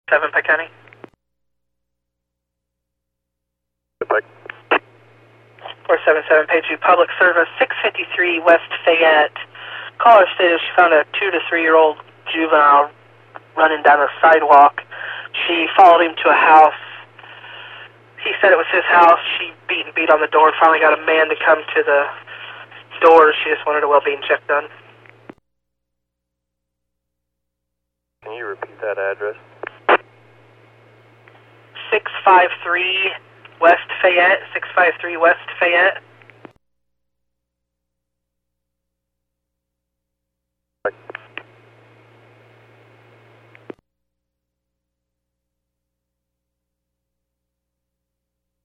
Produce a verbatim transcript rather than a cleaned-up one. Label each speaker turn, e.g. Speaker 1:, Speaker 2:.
Speaker 1: seven, Pike County.
Speaker 2: Pike.
Speaker 1: four seven seven, page two, public service, six fifty-three West Fayette. Caller stated she found a two to three year old juvenile running down a sidewalk. She followed him to a house. He said it was his house. She beat and beat on the door, finally got a man to come to the door. She just wanted a well-being check done.
Speaker 2: Can you repeat that address?
Speaker 1: six five three West Fayette, six five three West Fayette.